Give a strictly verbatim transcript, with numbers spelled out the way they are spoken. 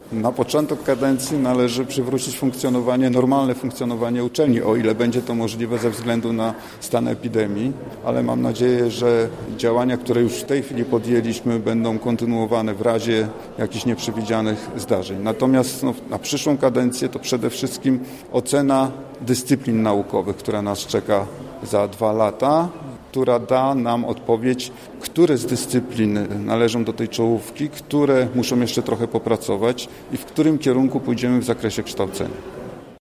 Na początek kadencji należy przywrócić funkcjonowanie, normalne funkcjonowanie uczelni, o ile będzie to możliwe ze względu na stan epidemii, ale mam nadzieję, że działania, które już w tej chwili podjęliśmy, będą kontynuowane w razie jakichś nieprzewidzianych zdarzeń. Natomiast no, na przyszłą kadencję to przede wszystkim ocena dyscyplin naukowych, która nas czeka za dwa lata, która da nam odpowiedź, które z dyscyplin należą do tej czołówki, które muszą jeszcze trochę popracować i w którym kierunku pójdziemy w zakresie kształcenia.